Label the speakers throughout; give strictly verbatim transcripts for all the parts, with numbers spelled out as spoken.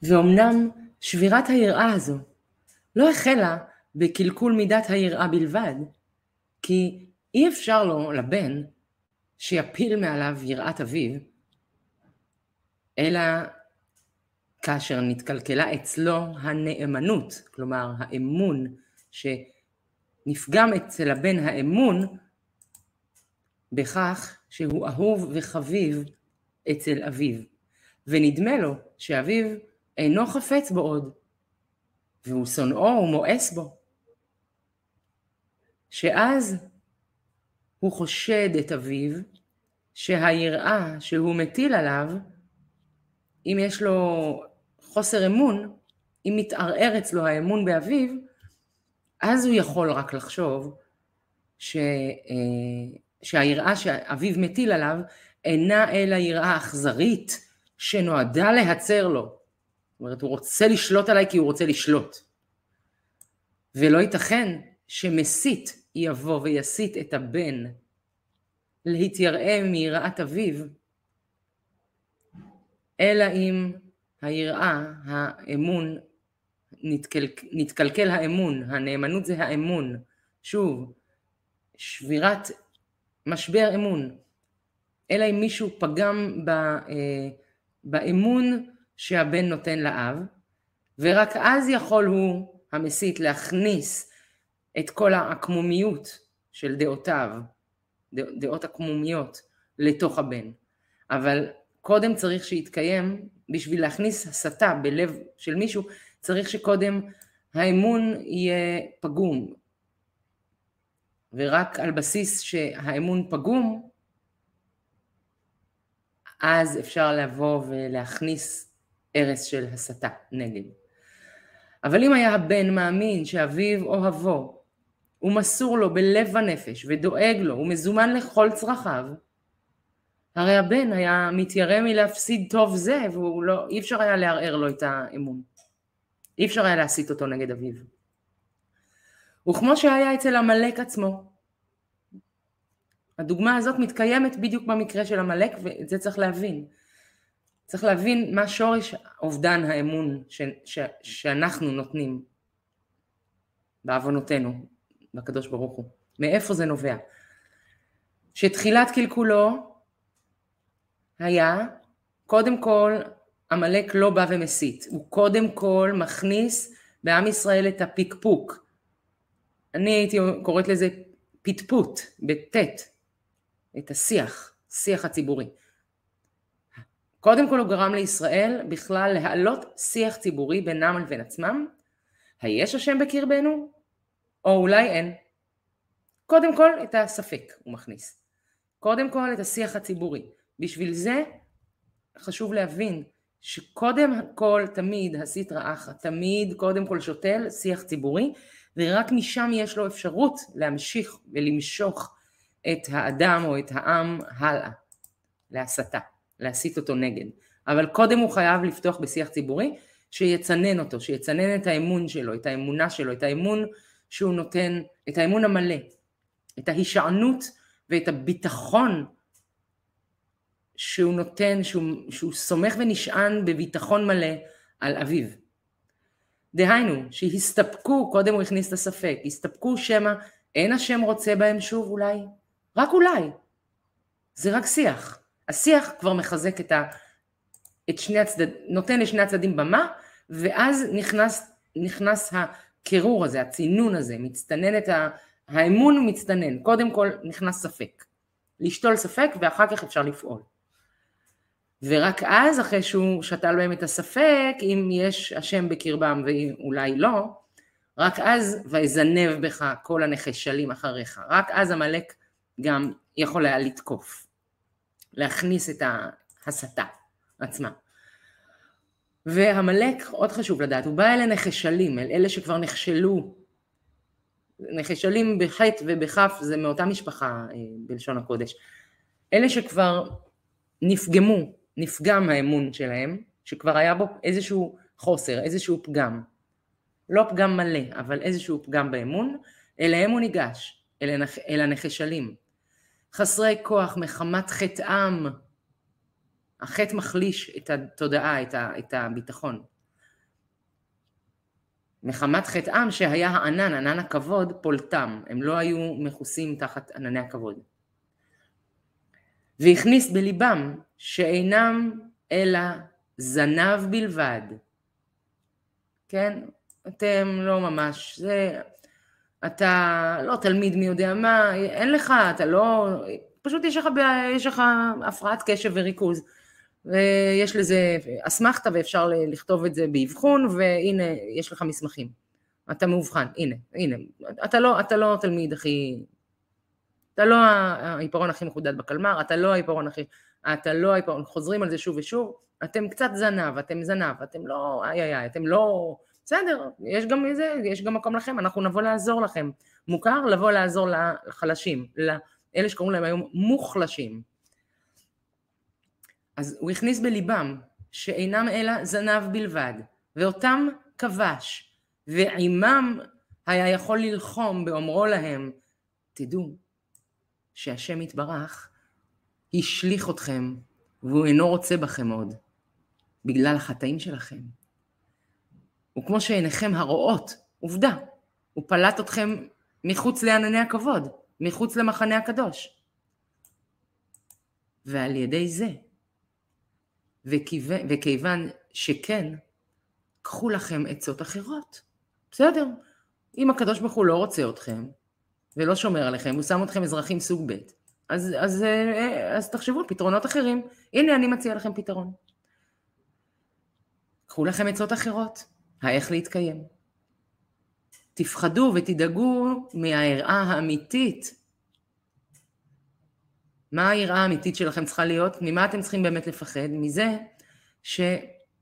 Speaker 1: ואומנם שבירת היראה הזו לא החלה בקלקול מידת היראה בלבד, כי אי אפשר לו לבן שיפיל מעליו יראת אביו, אלא כאשר נתקלקלה אצלו הנאמנות, כלומר האמון, שנפגם אצל הבן האמון בכך שהוא אהוב וחביב אצל אביו, ונדמה לו שאביו אינו חפץ בו עוד, והוא שונאו ומואס בו, שאז הוא חושד את אביו שהיראה שהוא מטיל עליו, אם יש לו חוסר אמון, אם מתערער אצלו האמון באביו, אז הוא יכול רק לחשוב ש... שהיראה שאביו מטיל עליו אינה אלא יראה אכזרית שנועדה להצר לו. זאת אומרת, הוא רוצה לשלוט עליי כי הוא רוצה לשלוט. ולא ייתכן שמסית יבוא ויסית את הבן להתייראה מיראת אביו, אלא אם היראה, האמון, נתקל, נתקלקל האמון, הנאמנות זה האמון. שוב, שבירת משבר אמון, אלא אם מישהו פגם ב, אה, באמון שהבן נותן לאב, ורק אז יכול הוא המסית להכניס את כל העקמומיות של דעותיו, דעות עקמומיות, לתוך הבן. אבל קודם צריך שיתקיים, בשביל להכניס הסתה בלב של מישהו, צריך שקודם האמון יהיה פגום. ורק על בסיס שהאמון פגום, אז אפשר לבוא ולהכניס ערס של הסתה נגד. אבל אם היה הבן מאמין שאביו אוהבו, הוא מסור לו בלב ונפש ודואג לו ומזומן לכל צרכיו, הרי הבן היה מתיירא מלהפסיד טוב זה, והוא לא, אי אפשר היה לערער לו את האמון. אי אפשר היה להסית אותו נגד אביו. וכמו שהיה אצל המלאק עצמו, הדוגמה הזאת מתקיימת בדיוק במקרה של המלאק, ואת זה צריך להבין. צריך להבין מה שורש אובדן האמון ש, ש, שאנחנו נותנים בעוונותינו, בקדוש ברוך הוא. מאיפה זה נובע? שתחילת קלקולו היה, קודם כל, המלאק לא בא ומסית. הוא קודם כל מכניס בעם ישראל את הפיקפוק. אני הייתי קוראת לזה פטפוט, בטט, את השיח, שיח הציבורי. קודם כל הוא גרם לישראל בכלל להעלות שיח ציבורי בינם לבין עצמם. היש השם בקרבנו? או אולי אין. קודם כל את הספק הוא מכניס. קודם כל את השיח הציבורי. בשביל זה חשוב להבין שקודם כל תמיד הסטרא אחרא, תמיד קודם כל שותל שיח ציבורי, ורק משם יש לו אפשרות להמשיך ולמשוך את האדם או את העם הלאה, להסתה, להסית אותו נגד. אבל קודם הוא חייב לפתוח בשיח ציבורי שיצנן אותו, שיצנן את האמון שלו, את האמונה שלו, את האמון שהוא נותן, את האמון המלא, את ההישענות ואת הביטחון שהוא נותן, שהוא, שהוא סומך ונשען בביטחון מלא על אביו. דהיינו, שהסתפקו, קודם הוא הכניס את הספק, הסתפקו שמה, אין השם רוצה בהם שוב אולי? רק אולי. זה רק שיח. השיח כבר מחזק את, ה, את שני הצדדים, נותן לשני הצדדים במה, ואז נכנס, נכנס הקירור הזה, הצינון הזה, מצטנן את ה, האמון מצטנן. קודם כל נכנס ספק. לשתול ספק ואחר כך אפשר לפעול. ורק אז, אחרי שהוא שתל בהם את הספק, אם יש השם בקרבם ואולי לא, רק אז ויזנב בך כל הנחשלים אחריך. רק אז המלאק גם יכול היה לתקוף, להכניס את ההסתה עצמה. והמלאק, עוד חשוב לדעת, הוא בא אל הנחשלים, אל אלה שכבר נכשלו. נחשלים בחטא ובכף זה מאותה משפחה בלשון הקודש. אלה שכבר נפגמו, נפגם האמון שלהם, שכבר היה בו איזשהו חוסר, איזשהו פגם. לא פגם מלא, אבל איזשהו פגם באמון, אליהם הוא ניגש, אל, אל הנחשלים. חסרי כוח מחמת חטאם, החטא מחליש את התודעה, את, ה, את הביטחון. מחמת חטאם שהיה הענן, ענן הכבוד, פולטם. הם לא היו מכוסים תחת ענני הכבוד. והכניס בליבם שאינם אלא זנב בלבד. כן? אתם לא ממש, זה, אתה לא תלמיד מי יודע מה, אין לך, אתה לא, פשוט יש לך, יש לך הפרעת קשב וריכוז. ויש לזה אסמכתה ואפשר לכתוב את זה באבחון, והנה יש לך מסמכים. אתה מאובחן, הנה, הנה. אתה לא, אתה לא תלמיד הכי, אתה לא העיפרון הכי מחודד בקלמר, אתה לא העיפרון הכי, אתה לא העיפרון, חוזרים על זה שוב ושוב, אתם קצת זנב, אתם זנב, אתם לא, איי איי איי, אתם לא, בסדר, יש גם איזה, יש גם מקום לכם, אנחנו נבוא לעזור לכם. מוכר לבוא לעזור לחלשים, לאלה שקוראים להם היום מוחלשים. אז הוא הכניס בליבם שאינם אלא זנב בלבד, ואותם כבש, ועימם היה יכול ללחום באומרו להם, תדעו שהשם יתברך השליך אתכם, והוא אינו רוצה בכם עוד, בגלל החטאים שלכם. וכמו שעיניכם הרואות, עובדה, הוא פלט אתכם מחוץ לענני הכבוד, מחוץ למחנה הקדוש. ועל ידי זה, וכיוון שכן, קחו לכם עצות אחרות. בסדר, אם הקדוש ברוך הוא לא רוצה אתכם, ולא שומר עליכם, הוא שם אתכם אזרחים סוג ב', אז, אז, אז תחשבו על פתרונות אחרים. הנה אני מציע לכם פתרון. קחו לכם עצות אחרות, האיך להתקיים. תפחדו ותדאגו מהיראה האמיתית. מה היראה האמיתית שלכם צריכה להיות? ממה אתם צריכים באמת לפחד? מזה שהוא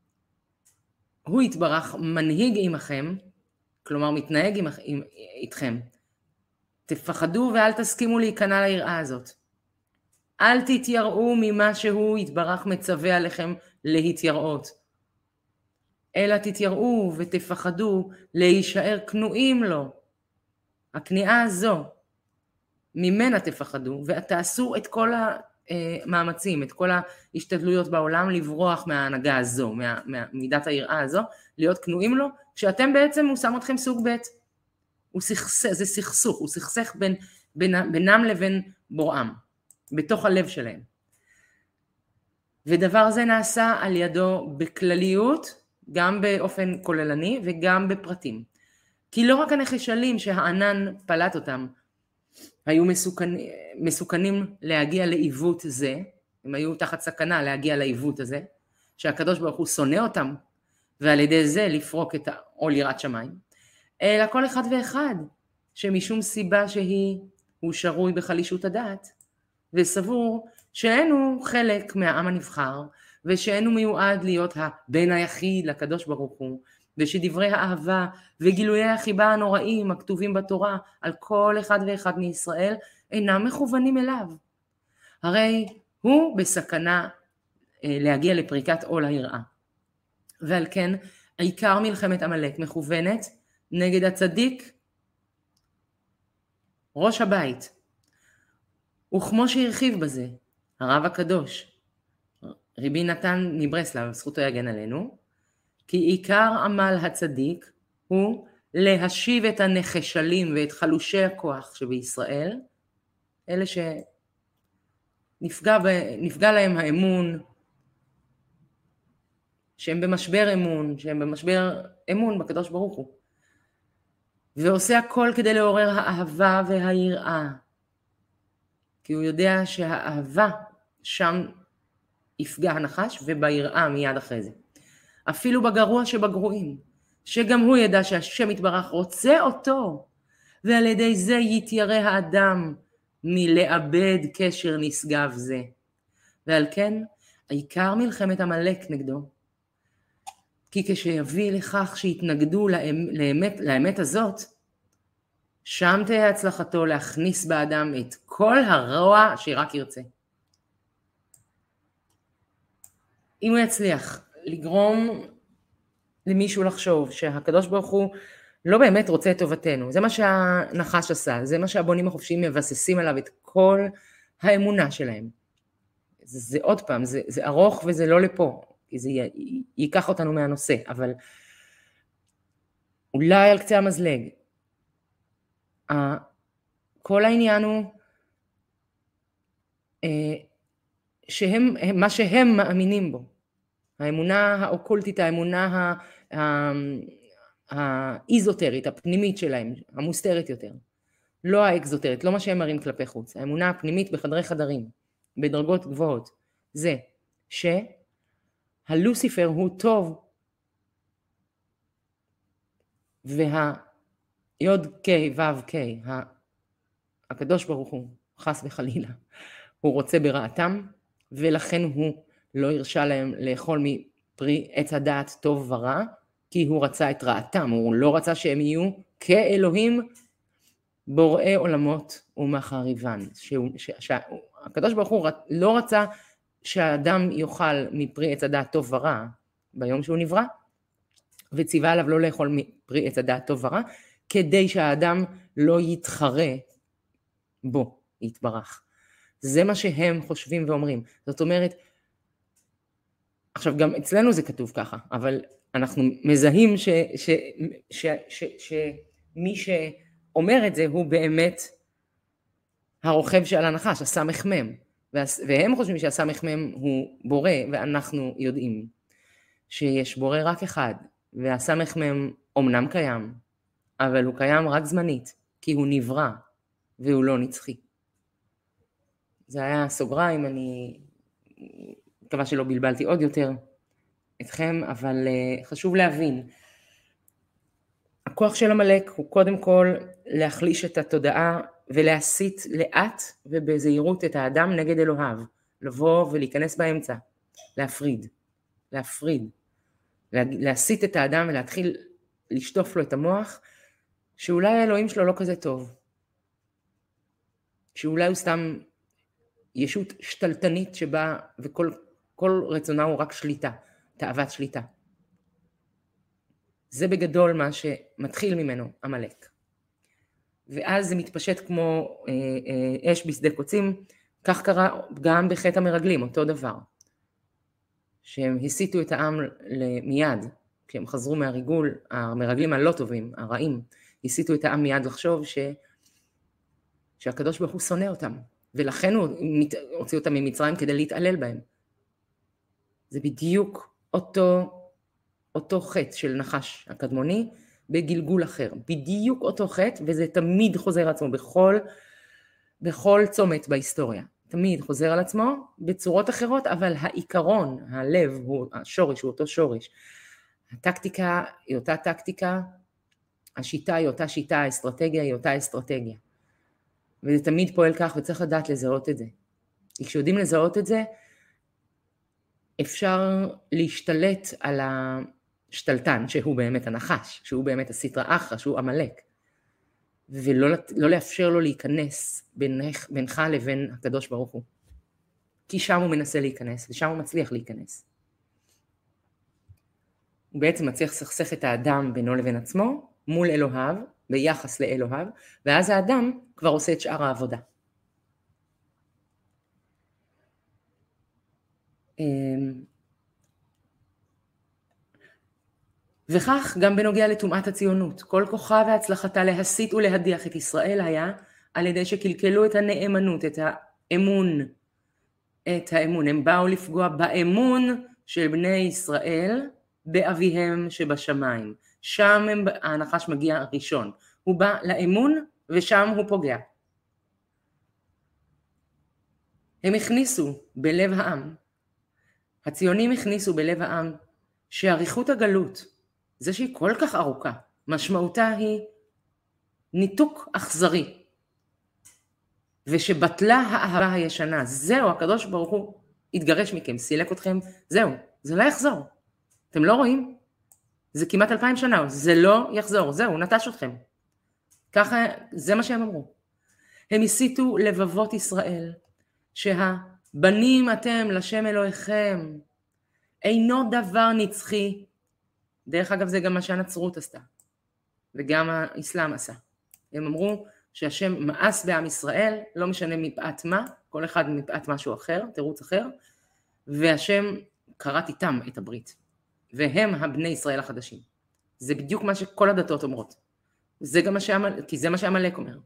Speaker 1: יתברך מנהיג עמכם, כלומר מתנהג עם, עם, איתכם. תפחדו ואל תסכימו להיכנע ליראה הזאת. אל תתייראו ממה שהוא יתברך מצווה עליכם להתייראות. אלא תתייראו ותפחדו להישאר כנועים לו. הכניעה הזו, ממנה תפחדו, ותעשו את כל המאמצים, את כל ההשתדלויות בעולם לברוח מההנהגה הזו, ממידת היראה הזו, להיות כנועים לו, כשאתם בעצם הוא שם אתכם סוג ב'. הוא סכסך, זה סכסוך, הוא סכסך בין, בין, בינם לבין בוראם, בתוך הלב שלהם. ודבר זה נעשה על ידו בכלליות, גם באופן כוללני וגם בפרטים. כי לא רק הנחשלים שהענן פלט אותם, היו מסוכנ... מסוכנים להגיע לעיוות זה, הם היו תחת סכנה להגיע לעיוות הזה, שהקדוש ברוך הוא שונא אותם, ועל ידי זה לפרוק את העול יראת שמיים, אלא כל אחד ואחד, שמשום סיבה שהיא, הוא שרוי בחלישות הדעת, וסבור שאינו חלק מהעם הנבחר, ושאינו מיועד להיות הבן היחיד לקדוש ברוך הוא, ושדברי האהבה וגילויי החיבה הנוראים הכתובים בתורה על כל אחד ואחד מישראל אינם מכוונים אליו. הרי הוא בסכנה להגיע לפריקת עול היראה. ועל כן עיקר מלחמת עמלק מכוונת נגד הצדיק ראש הבית. וכמו שהרחיב בזה הרב הקדוש רבי נתן מברסלב, זכותו יגן עלינו, כי עיקר עמל הצדיק הוא להשיב את הנחשלים ואת חלושי הכוח שבישראל, אלה שנפגע ב, נפגע להם האמון, שהם במשבר אמון, שהם במשבר אמון בקדוש ברוך הוא, ועושה הכל כדי לעורר האהבה והיראה, כי הוא יודע שהאהבה שם יפגע הנחש, וביראה מיד אחרי זה. אפילו בגרוע שבגרועים, שגם הוא ידע שהשם יתברך רוצה אותו, ועל ידי זה יתיירא האדם מלאבד קשר נשגב זה. ועל כן, העיקר מלחמת עמלק נגדו, כי כשיביא לכך שיתנגדו לאמת, לאמת הזאת, שם תהיה הצלחתו להכניס באדם את כל הרוע שרק ירצה. אם הוא יצליח לגרום למישהו לחשוב שהקדוש ברוך הוא לא באמת רוצה את טובתנו, זה מה שהנחש עשה, זה מה שהבונים החופשיים מבססים עליו את כל האמונה שלהם. זה, זה עוד פעם, זה, זה ארוך וזה לא לפה, כי זה י, ייקח אותנו מהנושא, אבל אולי על קצה המזלג. כל העניין הוא שהם, מה שהם מאמינים בו, האמונה האוקולטית, האמונה האיזוטרית, הפנימית שלהם, המוסתרת יותר, לא האקזוטרית, לא מה שהם מראים כלפי חוץ, האמונה הפנימית בחדרי חדרים, בדרגות גבוהות, זה שהלוסיפר הוא טוב, והיוד קי וו קי, הקדוש ברוך הוא, חס וחלילה, הוא רוצה ברעתם, ולכן הוא לא הרשה להם לאכול מפרי עץ הדעת טוב ורע, כי הוא רצה את רעתם, הוא לא רצה שהם יהיו כאלוהים בוראי עולמות ומחריבן. שהקדוש ברוך הוא לא רצה שהאדם יאכל מפרי עץ הדעת טוב ורע ביום שהוא נברא, וציווה עליו לא לאכול מפרי עץ הדעת טוב ורע, כדי שהאדם לא יתחרה בו, יתברך. זה מה שהם חושבים ואומרים. זאת אומרת, עכשיו גם אצלנו זה כתוב ככה, אבל אנחנו מזהים ש, ש, ש, ש, ש, שמי שאומר את זה הוא באמת הרוכב של הנחש, הסמך מם, והם חושבים שהסמך מם הוא בורא, ואנחנו יודעים שיש בורא רק אחד, והסמך מם אומנם קיים, אבל הוא קיים רק זמנית, כי הוא נברא והוא לא נצחי. זה היה סוגריים, אני מקווה שלא בלבלתי עוד יותר אתכם, אבל חשוב להבין, הכוח של המלאק הוא קודם כל להחליש את התודעה ולהסית לאט ובזהירות את האדם נגד אלוהיו, לבוא ולהיכנס באמצע, להפריד, להפריד, להסית את האדם ולהתחיל לשטוף לו את המוח, שאולי האלוהים שלו לא כזה טוב, שאולי הוא סתם ישות שתלטנית שבה וכל כל רצונה הוא רק שליטה, תאוות שליטה. זה בגדול מה שמתחיל ממנו המלאק. ואז זה מתפשט כמו אה, אה, אש בשדה קוצים, כך קרה גם בחטא המרגלים, אותו דבר. שהם הסיתו את העם מיד, כשהם חזרו מהריגול, המרגלים הלא טובים, הרעים, הסיתו את העם מיד לחשוב ש... שהקדוש ברוך הוא שונא אותם, ולכן הוא הוציא אותם ממצרים כדי להתעלל בהם. זה בדיוק אותו, אותו חטא של נחש הקדמוני, בגלגול אחר, בדיוק אותו חטא, וזה תמיד חוזר עצמו בכל, בכל צומת בהיסטוריה, תמיד חוזר על עצמו בצורות אחרות, אבל העיקרון, הלב, הוא, השורש הוא אותו שורש, הטקטיקה היא אותה טקטיקה, השיטה היא אותה שיטה, האסטרטגיה היא אותה אסטרטגיה, וזה תמיד פועל כך, וצריך לדעת לזהות את זה. כשיודעים לזהות את זה, אפשר להשתלט על השתלטן, שהוא באמת הנחש, שהוא באמת הסטרא אחרא, שהוא המלאק, ולא לא לאפשר לו להיכנס בינך, בינך לבין הקדוש ברוך הוא. כי שם הוא מנסה להיכנס, ושם הוא מצליח להיכנס. הוא בעצם מצליח לסכסך את האדם בינו לבין עצמו, מול אלוהיו, ביחס לאלוהיו, ואז האדם כבר עושה את שאר העבודה. וכך גם בנוגע לטומאת הציונות, כל כוחה והצלחתה להסית ולהדיח את ישראל היה על ידי שקלקלו את הנאמנות, את האמון, את האמון. הם באו לפגוע באמון של בני ישראל באביהם שבשמיים. שם הם, הנחש מגיע ראשון. הוא בא לאמון ושם הוא פוגע. הם הכניסו בלב העם, הציונים הכניסו בלב העם, שאריכות הגלות, זה שהיא כל כך ארוכה, משמעותה היא ניתוק אכזרי, ושבטלה האהבה הישנה. זהו, הקדוש ברוך הוא התגרש מכם, סילק אתכם, זהו, זה לא יחזור. אתם לא רואים? זה כמעט אלפיים שנה, זה לא יחזור, זהו, נטש אתכם. ככה, זה מה שהם אמרו. הם הסיתו לבבות ישראל, שהבנים אתם לשם אלוהיכם, אינו דבר נצחי. דרך אגב, זה גם מה שהנצרות עשתה, וגם האסלאם עשה. הם אמרו שהשם מאס בעם ישראל, לא משנה מפאת מה, כל אחד מפאת משהו אחר, תירוץ אחר, והשם קראת איתם את הברית, והם הבני ישראל החדשים. זה בדיוק מה שכל הדתות אומרות. זה גם מה שעמל, כי זה מה שעמלק אומר.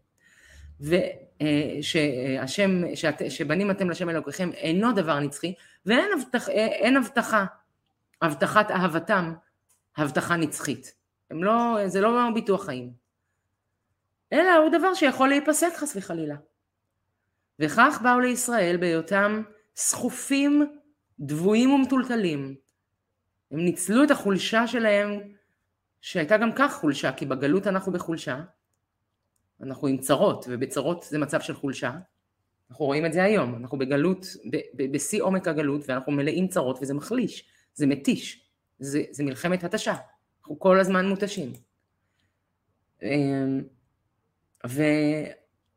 Speaker 1: ושהשם, שבנים אתם לשם אלוקיכם אינו דבר נצחי, ואין הבטח, אין הבטחה, הבטחת אהבתם, הבטחה נצחית. הם לא, זה לא ביטוח חיים. אלא הוא דבר שיכול להיפסק חס וחלילה. וכך באו לישראל בהיותם סחופים, דבויים ומטולטלים. הם ניצלו את החולשה שלהם, שהייתה גם כך חולשה, כי בגלות אנחנו בחולשה. אנחנו עם צרות, ובצרות זה מצב של חולשה. אנחנו רואים את זה היום, אנחנו בגלות, בשיא עומק הגלות, ואנחנו מלאים צרות, וזה מחליש, זה מתיש, זה, זה מלחמת התשה. אנחנו כל הזמן מותשים. ואת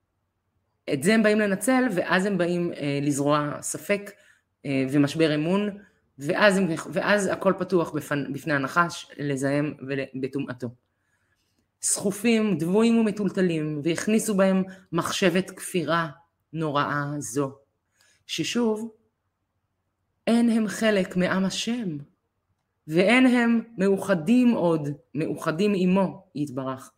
Speaker 1: זה הם באים לנצל, ואז הם באים לזרוע ספק ומשבר אמון, ואז, הם, ואז הכל פתוח בפני, בפני הנחש לזהם ובטומאתו. סחופים, דבויים ומטולטלים, והכניסו בהם מחשבת כפירה נוראה זו, ששוב, אין הם חלק מעם השם, ואין הם מאוחדים עוד, מאוחדים עמו, יתברך.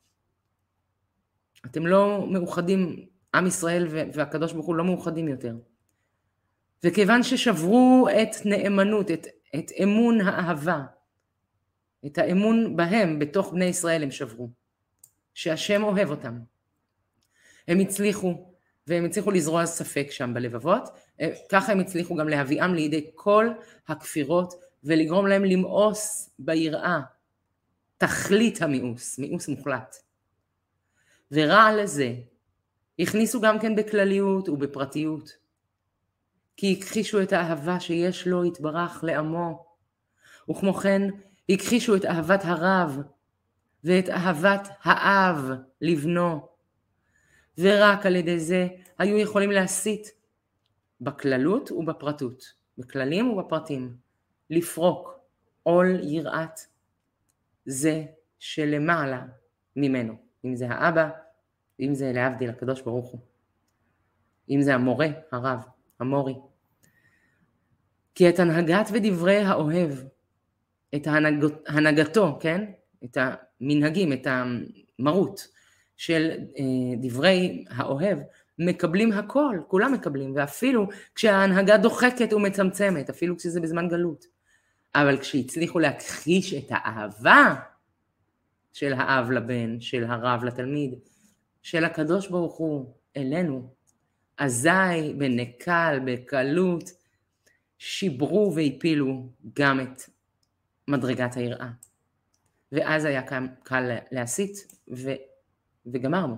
Speaker 1: אתם לא מאוחדים, עם ישראל והקדוש ברוך הוא לא מאוחדים יותר. וכיוון ששברו את נאמנות, את, את אמון האהבה, את האמון בהם בתוך בני ישראל הם שברו, שהשם אוהב אותם. הם הצליחו, והם הצליחו לזרוע ספק שם בלבבות, ככה הם הצליחו גם להביאם לידי כל הכפירות, ולגרום להם למאוס ביראה, תכלית המיאוס, מיאוס מוחלט. ורע לזה, הכניסו גם כן בכלליות ובפרטיות, כי הכחישו את האהבה שיש לו יתברך לעמו, וכמו כן הכחישו את אהבת הרב, ואת אהבת האב לבנו, ורק על ידי זה היו יכולים להסית בכללות ובפרטות, בכללים ובפרטים, לפרוק עול יראת זה שלמעלה ממנו, אם זה האבא, אם זה להבדיל הקדוש ברוך הוא, אם זה המורה, הרב, המורי. כי את הנהגת ודברי האוהב, את ההנהגת, הנהגתו, כן? את המנהגים, את המרות של דברי האוהב, מקבלים הכל, כולם מקבלים, ואפילו כשההנהגה דוחקת ומצמצמת, אפילו כשזה בזמן גלות. אבל כשהצליחו להכחיש את האהבה של האב לבן, של הרב לתלמיד, של הקדוש ברוך הוא אלינו, אזי בנקל, בקלות, שיברו והפילו גם את מדרגת היראה. ואז היה קל להסית, ו... וגמרנו.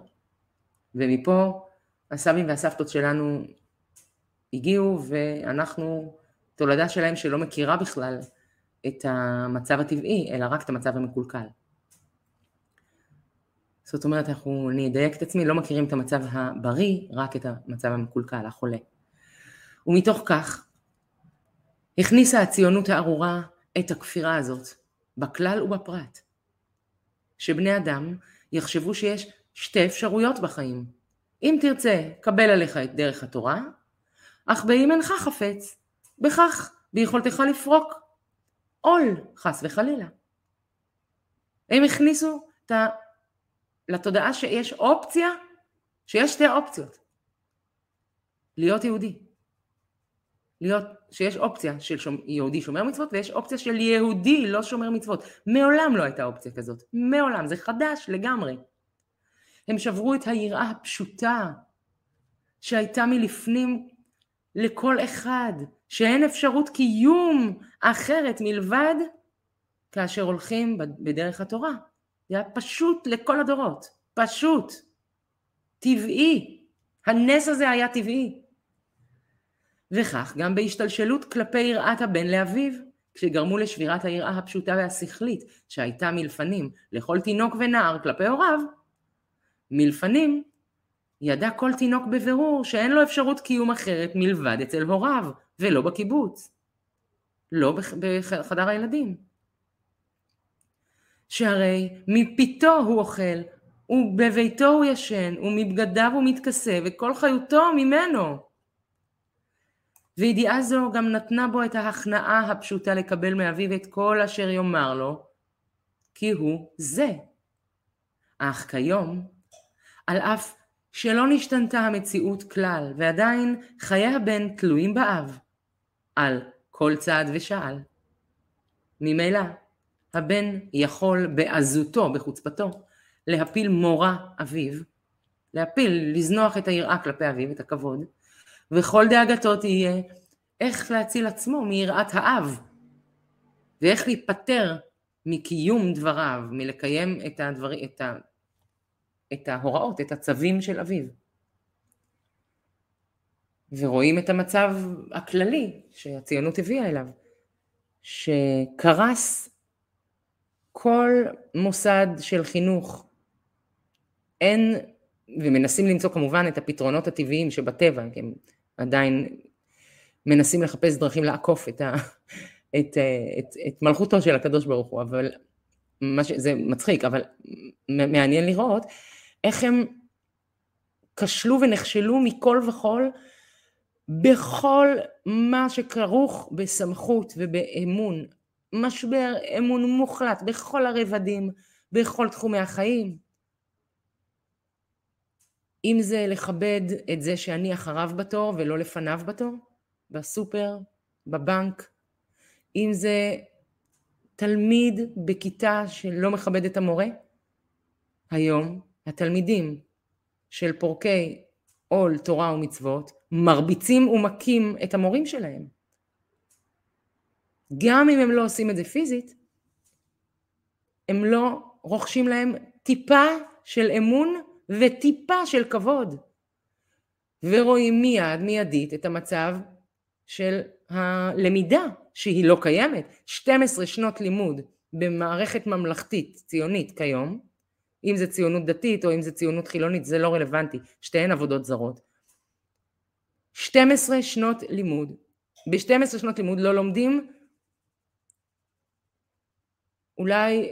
Speaker 1: ומפה הסבים והסבתות שלנו הגיעו, ואנחנו תולדה שלהם שלא מכירה בכלל את המצב הטבעי, אלא רק את המצב המקולקל. זאת אומרת, אנחנו, אני אדייק את עצמי, לא מכירים את המצב הבריא, רק את המצב המקולקל, החולה. ומתוך כך, הכניסה הציונות הארורה את הכפירה הזאת, בכלל ובפרט. שבני אדם יחשבו שיש שתי אפשרויות בחיים. אם תרצה, קבל עליך את דרך התורה, אך באם אינך חפץ, בכך ביכולתך לפרוק עול, חס וחלילה. הם הכניסו את ה... לתודעה שיש אופציה, שיש שתי אופציות. להיות יהודי. להיות, שיש אופציה של שומר, יהודי שומר מצוות, ויש אופציה של יהודי לא שומר מצוות. מעולם לא הייתה אופציה כזאת. מעולם. זה חדש לגמרי. הם שברו את היראה הפשוטה, שהייתה מלפנים לכל אחד, שאין אפשרות קיום אחרת מלבד, כאשר הולכים בדרך התורה. זה היה פשוט לכל הדורות. פשוט. טבעי. הנס הזה היה טבעי. וכך גם בהשתלשלות כלפי יראת הבן לאביו, כשגרמו לשבירת היראה הפשוטה והשכלית שהייתה מלפנים לכל תינוק ונער כלפי הוריו, מלפנים ידע כל תינוק בבירור שאין לו אפשרות קיום אחרת מלבד אצל הוריו ולא בקיבוץ, לא בחדר הילדים. שהרי מפיתו הוא אוכל, ובביתו הוא ישן, ומבגדיו הוא מתכסה, וכל חיותו ממנו. וידיעה זו גם נתנה בו את ההכנעה הפשוטה לקבל מאביו את כל אשר יאמר לו, כי הוא זה. אך כיום, על אף שלא נשתנתה המציאות כלל, ועדיין חיי הבן תלויים באב, על כל צעד ושעל. ממילא, הבן יכול בעזותו, בחוצפתו, להפיל מורא אביו, להפיל, לזנוח את היראה כלפי אביו, את הכבוד, וכל דאגתו תהיה איך להציל עצמו מיראת האב, ואיך להיפטר מקיום דבריו, מלקיים את, הדבר, את, ה, את ההוראות, את הצווים של אביו. ורואים את המצב הכללי שהציונות הביאה אליו, שקרס כל מוסד של חינוך, אין, ומנסים למצוא כמובן את הפתרונות הטבעיים שבטבע, כי הם עדיין מנסים לחפש דרכים לעקוף את, ה, את, את, את מלכותו של הקדוש ברוך הוא, אבל ש, זה מצחיק, אבל מעניין לראות איך הם כשלו ונכשלו מכל וכל, בכל מה שכרוך בסמכות ובאמון, משבר אמון מוחלט בכל הרבדים, בכל תחומי החיים. אם זה לכבד את זה שאני אחריו בתור ולא לפניו בתור, בסופר, בבנק, אם זה תלמיד בכיתה שלא מכבד את המורה, היום התלמידים של פורקי עול תורה ומצוות מרביצים ומכים את המורים שלהם. גם אם הם לא עושים את זה פיזית, הם לא רוכשים להם טיפה של אמון וטיפה של כבוד. ורואים מיד, מיידית, את המצב של הלמידה שהיא לא קיימת. שתים עשרה שנות לימוד במערכת ממלכתית ציונית כיום, אם זה ציונות דתית או אם זה ציונות חילונית, זה לא רלוונטי, שתיהן עבודות זרות. שתים עשרה שנות לימוד, ב-שתים עשרה שנות לימוד לא לומדים אולי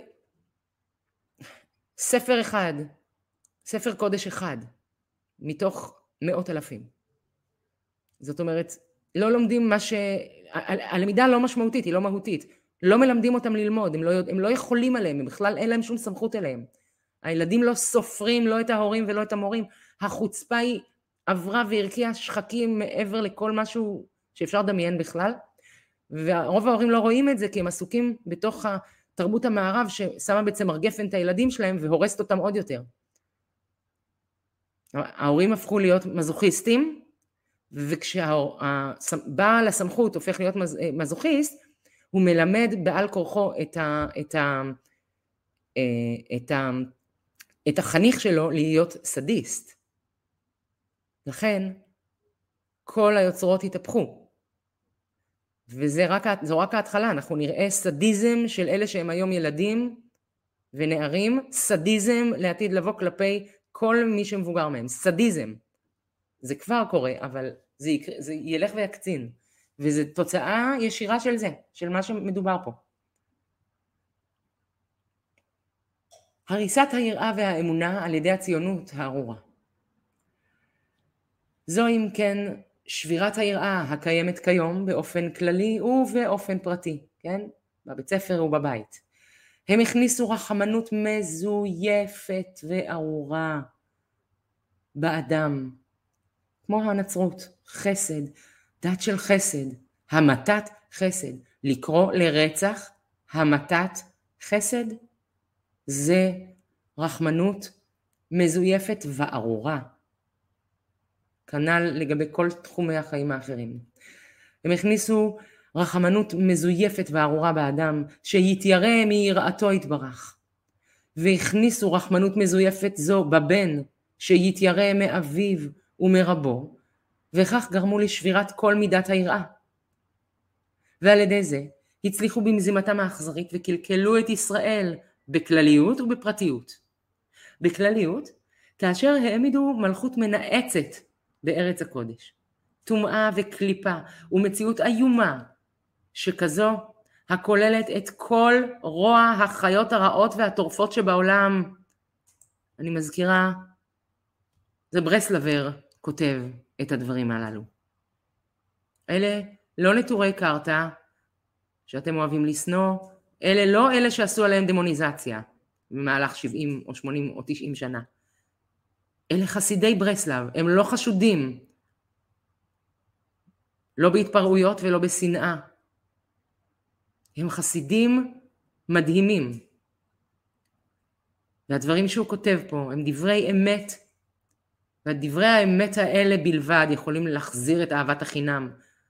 Speaker 1: ספר אחד, ספר קודש אחד, מתוך מאות אלפים. זאת אומרת, לא לומדים מה ש... ה- הלמידה לא משמעותית, היא לא מהותית. לא מלמדים אותם ללמוד, הם לא, הם לא יכולים עליהם, הם בכלל אין להם שום סמכות אליהם. הילדים לא סופרים לא את ההורים ולא את המורים. החוצפה היא עברה והרקיעה שחקים מעבר לכל משהו שאפשר לדמיין בכלל. ורוב ההורים לא רואים את זה כי הם עסוקים בתוך תרבות המערב ששמה בעצם מרגפן את הילדים שלהם והורסת אותם עוד יותר. ההורים הפכו להיות מזוכיסטים, וכשבעל הסמכות הופך להיות מזוכיסט, הוא מלמד בעל כורחו את, ה, את, ה, את, ה, את החניך שלו להיות סדיסט. לכן כל היוצרות התהפכו. וזה רק, זו רק ההתחלה, אנחנו נראה סדיזם של אלה שהם היום ילדים ונערים, סדיזם לעתיד לבוא כלפי כל מי שמבוגר מהם, סדיזם. זה כבר קורה, אבל זה, יקרה, זה ילך ויקצין, וזו תוצאה ישירה של זה, של מה שמדובר פה. הריסת היראה והאמונה על ידי הציונות הארורה. זו אם כן שבירת היראה הקיימת כיום באופן כללי ובאופן פרטי, כן? בבית ספר ובבית. הם הכניסו רחמנות מזויפת וארורה באדם, כמו הנצרות, חסד, דת של חסד, המתת חסד. לקרוא לרצח המתת חסד, זה רחמנות מזויפת וארורה. כנ"ל לגבי כל תחומי החיים האחרים. הם הכניסו רחמנות מזויפת וארורה באדם, שיתיירא מיראתו יתברך. והכניסו רחמנות מזויפת זו בבן, שיתיירא מאביו ומרבו, וכך גרמו לשבירת כל מידת היראה. ועל ידי זה הצליחו במזימתם האכזרית וקלקלו את ישראל בכלליות ובפרטיות. בכלליות, כאשר העמידו מלכות מנאצת בארץ הקודש, טומאה וקליפה ומציאות איומה שכזו הכוללת את כל רוע החיות הרעות והטורפות שבעולם. אני מזכירה, זה ברסלבר כותב את הדברים הללו. אלה לא נטורי קרתא שאתם אוהבים לסנוע אלה לא אלה שעשו עליהם דמוניזציה במהלך שבעים או שמונים או תשעים שנה. אלה חסידי ברסלב, הם לא חשודים, לא בהתפרעויות ולא בשנאה. הם חסידים מדהימים. והדברים שהוא כותב פה הם דברי אמת, והדברי האמת האלה בלבד יכולים להחזיר את אהבת החינם.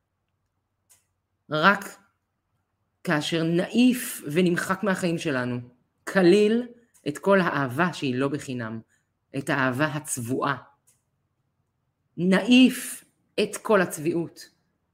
Speaker 1: רק כאשר נעיף ונמחק מהחיים שלנו, כליל את כל האהבה שהיא לא בחינם, את האהבה הצבועה. נעיף את כל הצביעות.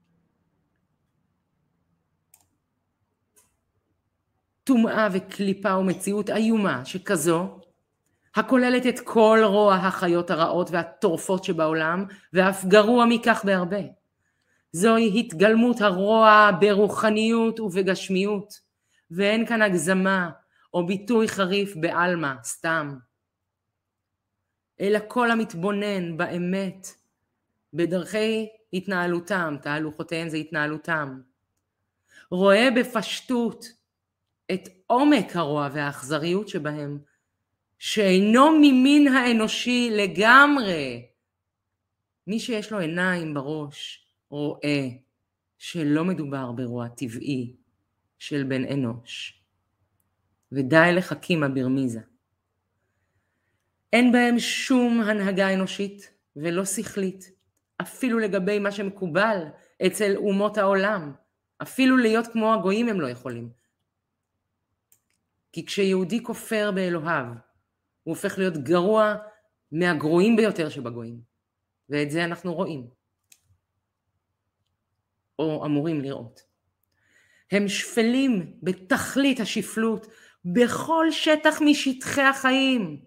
Speaker 1: טומאה וקליפה ומציאות איומה שכזו, הכוללת את כל רוע החיות הרעות והטורפות שבעולם, ואף גרוע מכך בהרבה. זוהי התגלמות הרוע ברוחניות ובגשמיות, ואין כאן הגזמה או ביטוי חריף בעלמא, סתם. אלא כל המתבונן באמת, בדרכי התנהלותם, תהלוכותיהם זה התנהלותם, רואה בפשטות את עומק הרוע והאכזריות שבהם, שאינו ממין האנושי לגמרי. מי שיש לו עיניים בראש רואה שלא מדובר ברוע טבעי של בן אנוש. ודי לחכימה ברמיזה. אין בהם שום הנהגה אנושית ולא שכלית, אפילו לגבי מה שמקובל אצל אומות העולם. אפילו להיות כמו הגויים הם לא יכולים. כי כשיהודי כופר באלוהיו, הוא הופך להיות גרוע מהגרועים ביותר שבגויים. ואת זה אנחנו רואים. או אמורים לראות. הם שפלים בתכלית השפלות, בכל שטח משטחי החיים.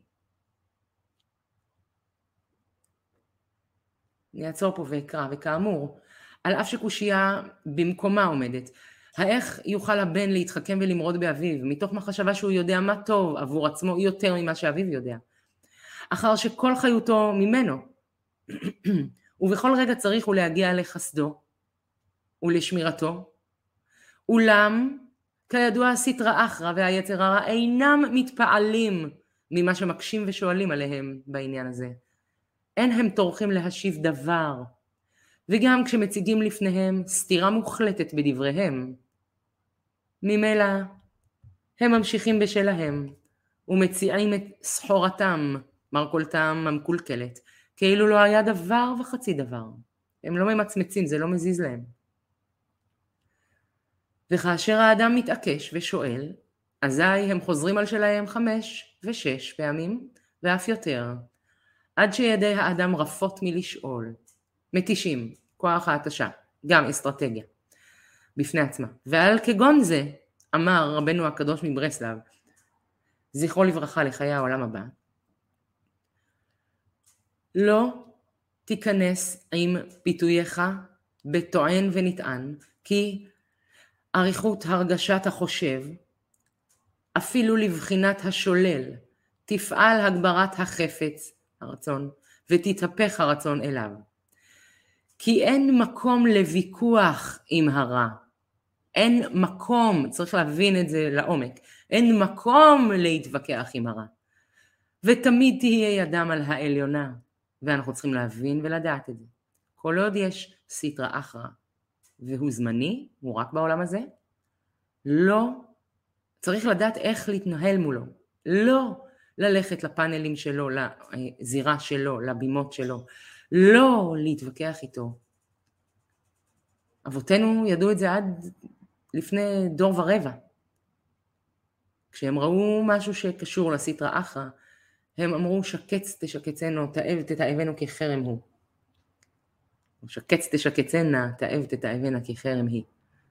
Speaker 1: אני אעצור פה ואקרא, וכאמור, על אף שקושייה במקומה עומדת, האיך יוכל הבן להתחכם ולמרוד באביו, מתוך מחשבה שהוא יודע מה טוב עבור עצמו יותר ממה שאביו יודע, אחר שכל חיותו ממנו, ובכל רגע צריך הוא להגיע לחסדו ולשמירתו, אולם כידוע הסטרא אחרא והיצר הרע אינם מתפעלים ממה שמקשים ושואלים עליהם בעניין הזה. אין הם טורחים להשיב דבר, וגם כשמציגים לפניהם סתירה מוחלטת בדבריהם, ממילא הם ממשיכים בשלהם ומציעים את סחורתם, מרכולתם המקולקלת, כאילו לא היה דבר וחצי דבר. הם לא ממצמצים, זה לא מזיז להם. וכאשר האדם מתעקש ושואל, אזי הם חוזרים על שלהם חמש ושש פעמים ואף יותר, עד שידי האדם רפות מלשאול, מתישים, כוח ההתשה, גם אסטרטגיה, בפני עצמה. ועל כגון זה, אמר רבנו הקדוש מברסלב, זכרו לברכה לחיי העולם הבא, לא תיכנס עם פיתוייך בטוען ונטען, כי אריכות הרגשת החושב, אפילו לבחינת השולל, תפעל הגברת החפץ, הרצון, ותתהפך הרצון אליו. כי אין מקום לוויכוח עם הרע. אין מקום, צריך להבין את זה לעומק, אין מקום להתווכח עם הרע. ותמיד תהיה ידם על העליונה, ואנחנו צריכים להבין ולדעת את זה. כל עוד יש סטרא אחרא, והוא זמני, הוא רק בעולם הזה, לא, צריך לדעת איך להתנהל מולו. לא ללכת לפאנלים שלו, לזירה שלו, לבימות שלו. לא להתווכח איתו. אבותינו ידעו את זה עד לפני דור ורבע. כשהם ראו משהו שקשור לסטרא אחרא, הם אמרו שקץ תשקצנו, תאב תתאבנו כחרם הוא. או שקץ תשקצנה, תאב תתאבנה כחרם היא.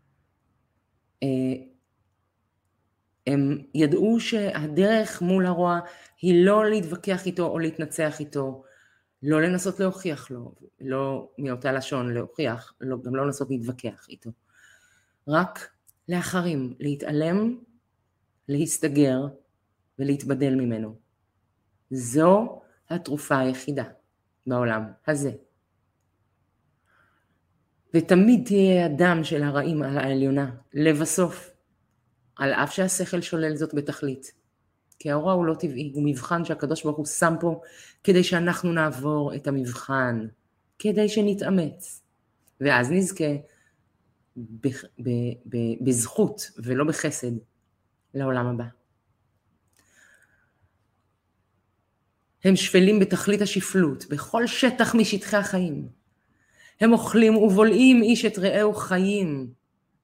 Speaker 1: הם ידעו שהדרך מול הרוע היא לא להתווכח איתו או להתנצח איתו, לא לנסות להוכיח לו, לא מאותה לשון להוכיח, לא, גם לא לנסות להתווכח איתו. רק לאחרים, להתעלם, להסתגר ולהתבדל ממנו. זו התרופה היחידה בעולם הזה. ותמיד תהיה ידם של הרעים על העליונה, לבסוף. על אף שהשכל שולל זאת בתכלית. כי האור הוא לא טבעי, הוא מבחן שהקדוש ברוך הוא שם פה כדי שאנחנו נעבור את המבחן, כדי שנתאמץ. ואז נזכה ב- ב- ב- בזכות ולא בחסד לעולם הבא. הם שפלים בתכלית השפלות, בכל שטח משטחי החיים. הם אוכלים ובולעים איש את רעהו חיים.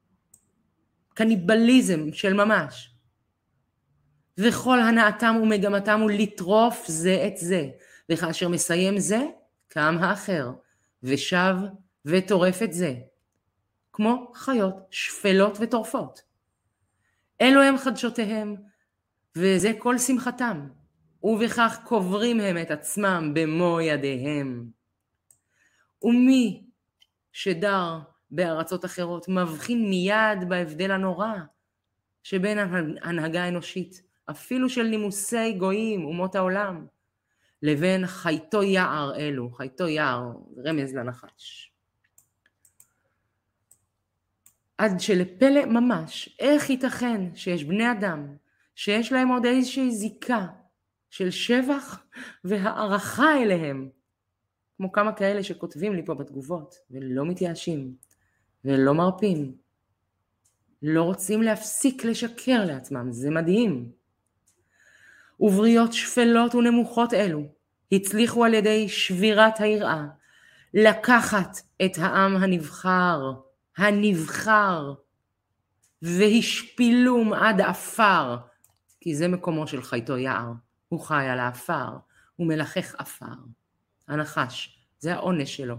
Speaker 1: קניבליזם של ממש. וכל הנאתם ומגמתם הוא לטרוף זה את זה. וכאשר מסיים זה, קם האחר, ושב וטורף את זה. כמו חיות שפלות וטורפות. אלו הם חדשותיהם, וזה כל שמחתם. ובכך קוברים הם את עצמם במו ידיהם. ומי שדר בארצות אחרות מבחין מיד בהבדל הנורא שבין ההנהגה האנושית, אפילו של נימוסי גויים אומות העולם, לבין חייתו יער אלו, חייתו יער, רמז לנחש. עד שלפלא ממש, איך ייתכן שיש בני אדם, שיש להם עוד איזושהי זיקה של שבח והערכה אליהם, כמו כמה כאלה שכותבים לי פה בתגובות, ולא מתייאשים, ולא מרפים, לא רוצים להפסיק לשקר לעצמם, זה מדהים. ובריות שפלות ונמוכות אלו, הצליחו על ידי שבירת היראה, לקחת את העם הנבחר, הנבחר, והשפילום עד אפר, כי זה מקומו של חייתו יער, הוא חי על האפר, הוא מלחך אפר, הנחש, זה העונש שלו.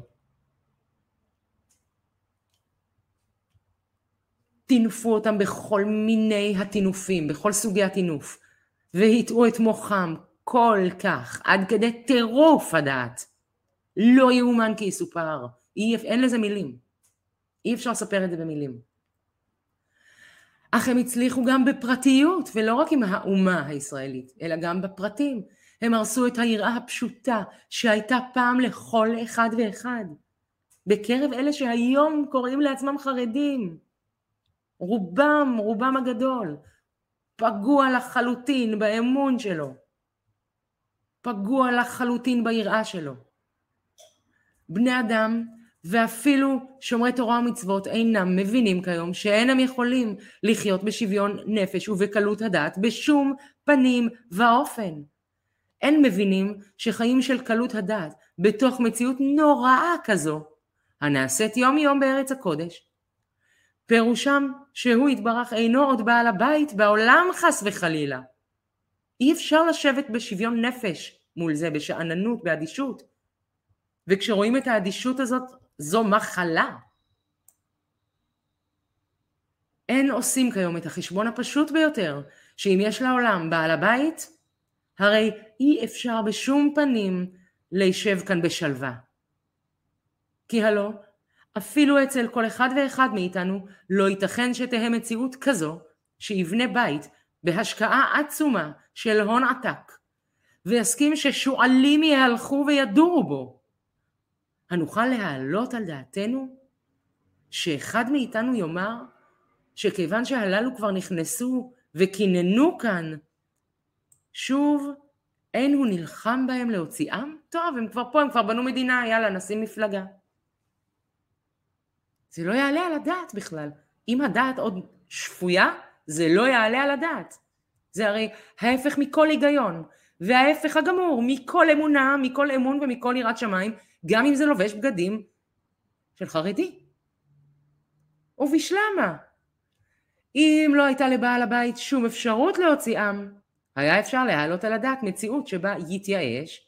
Speaker 1: תינפו אותם בכל מיני התינופים, בכל סוגי התינוף, והטעו את מוחם כל כך, עד כדי טירוף הדעת. לא יאומן כי יסופר, אין לזה מילים, אי אפשר לספר את זה במילים. אך הם הצליחו גם בפרטיות, ולא רק עם האומה הישראלית, אלא גם בפרטים. הם הרסו את היראה הפשוטה שהייתה פעם לכל אחד ואחד. בקרב אלה שהיום קוראים לעצמם חרדים. רובם, רובם הגדול, פגוע לחלוטין באמון שלו. פגוע לחלוטין ביראה שלו. בני אדם ואפילו שומרי תורה ומצוות אינם מבינים כיום שאינם יכולים לחיות בשוויון נפש ובקלות הדעת בשום פנים ואופן. אין מבינים שחיים של קלות הדעת בתוך מציאות נוראה כזו, הנעשית יום יום בארץ הקודש, פירושם שהוא יתברך אינו עוד בעל הבית בעולם חס וחלילה. אי אפשר לשבת בשוויון נפש מול זה, בשעננות, באדישות. וכשרואים את האדישות הזאת, זו מחלה. אין עושים כיום את החשבון הפשוט ביותר, שאם יש לעולם בעל הבית, הרי אי אפשר בשום פנים להישב כאן בשלווה. כי הלא, אפילו אצל כל אחד ואחד מאיתנו לא ייתכן שתהיה מציאות כזו שיבנה בית בהשקעה עצומה של הון עתק, ויסכים ששועלים יהלכו וידורו בו. הנוכל להעלות על דעתנו שאחד מאיתנו יאמר שכיוון שהללו כבר נכנסו וכיננו כאן, שוב אין הוא נלחם בהם להוציאם? טוב, הם כבר פה, הם כבר בנו מדינה, יאללה, נשים מפלגה. זה לא יעלה על הדעת בכלל. אם הדעת עוד שפויה, זה לא יעלה על הדעת. זה הרי ההפך מכל היגיון, וההפך הגמור מכל אמונה, מכל אמון ומכל יראת שמיים, גם אם זה לובש בגדים של חרדי. ובשלמה, אם לא הייתה לבעל הבית שום אפשרות להוציאם, היה אפשר להעלות על הדעת מציאות שבה יתייאש,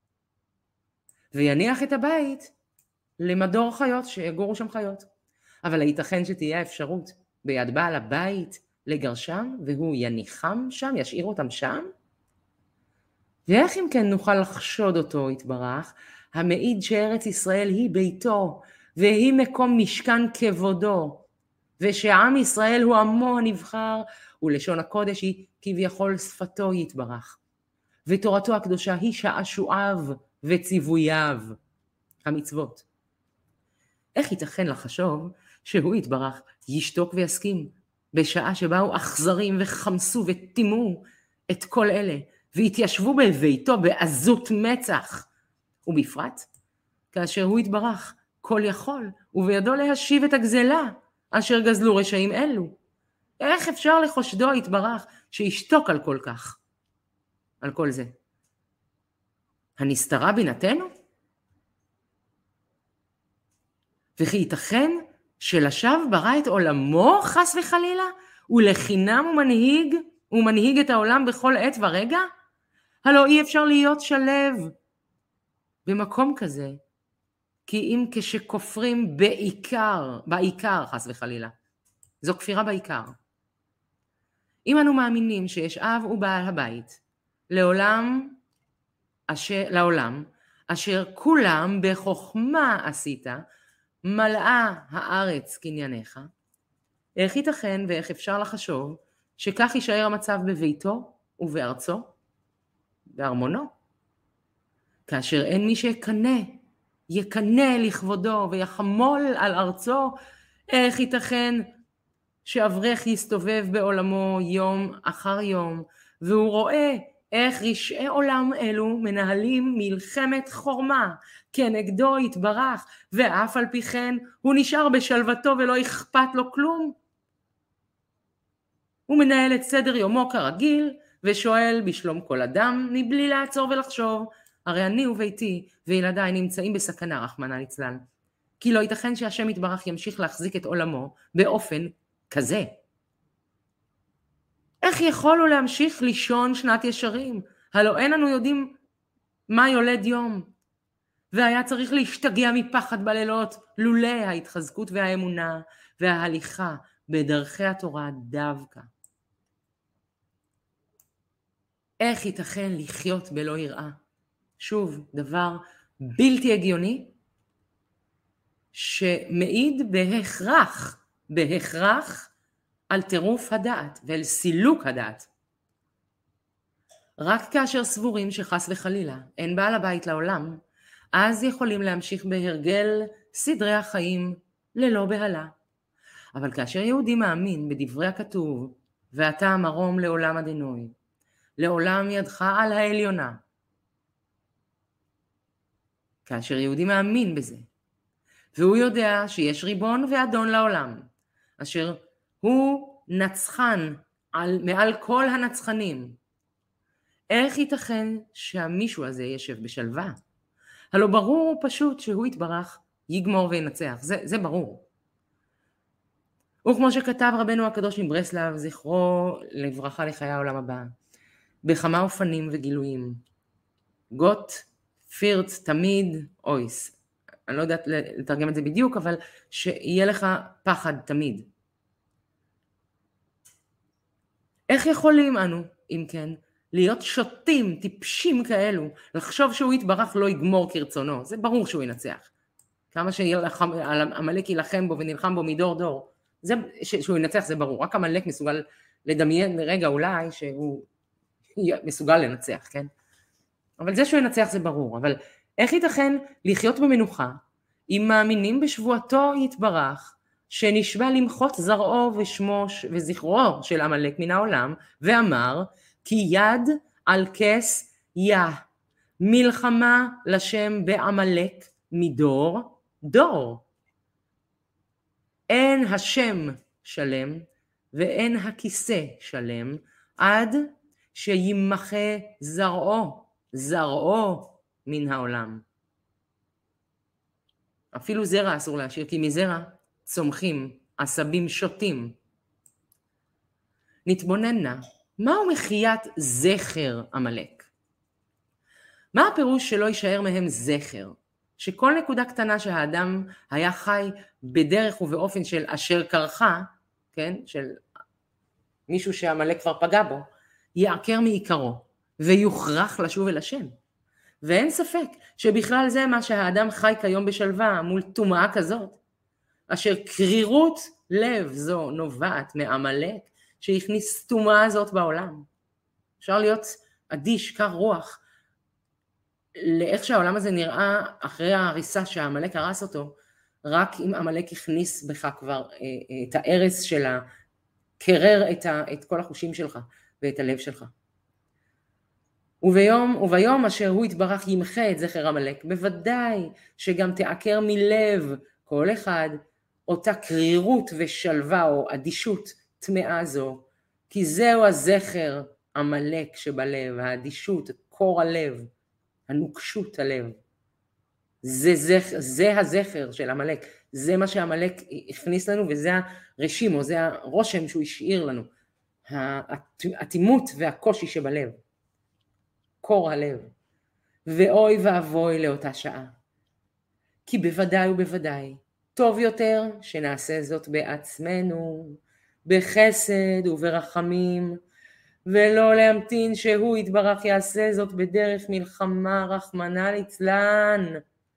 Speaker 1: ויניח את הבית למדור חיות, שיגורו שם חיות. אבל הייתכן שתהיה אפשרות ביד בעל הבית לגרשם, והוא יניחם שם, ישאיר אותם שם? ואיך אם כן נוכל לחשוד אותו יתברך, המעיד שארץ ישראל היא ביתו, והיא מקום משכן כבודו, ושעם ישראל הוא עמו הנבחר, ולשון הקודש היא כביכול שפתו יתברך, ותורתו הקדושה היא שעשועיו וציווייו, המצוות. איך ייתכן לחשוב שהוא יתברך ישתוק ויסכים בשעה שבאו אכזרים וחמסו וטימו את כל אלה, והתיישבו בביתו בעזות מצח, ובפרט כאשר הוא התברך כל יכול, ובידו להשיב את הגזלה אשר גזלו רשעים אלו. איך אפשר לחושדו התברך שישתוק על כל כך, על כל זה? הנסתרה בינתנו? וכי ייתכן שלשב ברא את עולמו חס וחלילה, ולחינם הוא מנהיג, הוא מנהיג את העולם בכל עת ורגע? הלא אי אפשר להיות שלב במקום כזה, כי אם כשכופרים בעיקר, בעיקר חס וחלילה, זו כפירה בעיקר. אם אנו מאמינים שיש אב ובעל הבית, לעולם, אשר, לעולם, אשר כולם בחוכמה עשית, מלאה הארץ קנייניך, איך ייתכן ואיך אפשר לחשוב שכך יישאר המצב בביתו ובארצו, בארמונו, כאשר אין מי שיקנה, יקנה לכבודו ויחמול על ארצו? איך ייתכן שאברך יסתובב בעולמו יום אחר יום, והוא רואה איך רשעי עולם אלו מנהלים מלחמת חורמה כנגדו יתברך, ואף על פי כן הוא נשאר בשלוותו ולא אכפת לו כלום? הוא מנהל את סדר יומו כרגיל ושואל בשלום כל אדם מבלי לעצור ולחשוב, הרי אני וביתי וילדיי נמצאים בסכנה רחמנא ליצלן, כי לא ייתכן שהשם יתברך ימשיך להחזיק את עולמו באופן כזה. איך יכולו להמשיך לישון שנת ישרים? הלא אין לנו יודעים מה יולד יום, והיה צריך להשתגע מפחד בלילות לולא ההתחזקות והאמונה וההליכה בדרכי התורה דווקא. איך ייתכן לחיות בלא יראה? שוב, דבר בלתי הגיוני, שמעיד בהכרח, בהכרח, על טירוף הדעת ועל סילוק הדעת. רק כאשר סבורים שחס וחלילה אין בעל הבית לעולם, אז יכולים להמשיך בהרגל סדרי החיים ללא בהלה. אבל כאשר יהודי מאמין בדברי הכתוב, ואתה מרום לעולם אדינוי, לעולם ידך על העליונה, כאשר יהודי מאמין בזה, והוא יודע שיש ריבון ואדון לעולם, אשר הוא נצחן על, מעל כל הנצחנים, איך ייתכן שהמישהו הזה ישב בשלווה? הלא ברור פשוט שהוא יתברך, יגמור וינצח, זה, זה ברור. וכמו שכתב רבנו הקדוש מברסלב, זכרו לברכה לחיי העולם הבא, בכמה אופנים וגילויים, גוט, פירט, תמיד, אויס. אני לא יודעת לתרגם את זה בדיוק, אבל שיהיה לך פחד תמיד. איך יכולים אנו, אם כן, להיות שוטים, טיפשים כאלו, לחשוב שהוא יתברך לא יגמור כרצונו? זה ברור שהוא ינצח. כמה שהמלאק ילחם בו ונלחם בו מדור דור, זה, שהוא ינצח זה ברור. רק המלאק מסוגל לדמיין לרגע אולי שהוא מסוגל לנצח, כן? אבל זה שהוא ינצח זה ברור. אבל איך ייתכן לחיות במנוחה, אם מאמינים בשבועתו יתברך, שנשבע למחות זרעו ושמו וזכרו של המלאק מן העולם, ואמר, כי יד על כס יה, מלחמה לשם בעמלק מדור דור. אין השם שלם ואין הכיסא שלם, עד שימחה זרעו, זרעו מן העולם. אפילו זרע אסור להשאיר, כי מזרע צומחים עשבים שוטים. נתבונן נא, מהו מחיית זכר עמלק? מה הפירוש שלא יישאר מהם זכר? שכל נקודה קטנה שהאדם היה חי בדרך ובאופן של אשר קרחה, כן? של מישהו שהעמלק כבר פגע בו, יעקר מעיקרו ויוכרח לשוב אל השם. ואין ספק שבכלל זה מה שהאדם חי כיום בשלווה מול טומאה כזאת, אשר קרירות לב זו נובעת מעמלק שהכניס טומאה הזאת בעולם. אפשר להיות אדיש, קר רוח, לאיך שהעולם הזה נראה אחרי ההריסה שהעמלק הרס אותו, רק אם עמלק הכניס בך כבר את הארס של קרר את, ה, את כל החושים שלך ואת הלב שלך. וביום, וביום אשר הוא יתברך ימחה את זכר עמלק, בוודאי שגם תעקר מלב כל אחד אותה קרירות ושלווה או אדישות טמאה זו, כי זהו הזכר עמלק שבלב, האדישות, קור הלב, הנוקשות הלב. זה, זה, זה הזכר של עמלק, זה מה שעמלק הכניס לנו, וזה הרשימו, זה הרושם שהוא השאיר לנו, האטימות והקושי שבלב, קור הלב. ואוי ואבוי לאותה שעה, כי בוודאי ובוודאי טוב יותר שנעשה זאת בעצמנו, בחסד וברחמים, ולא להמתין שהוא יתברך יעשה זאת בדרך מלחמה רחמנא ליצלן.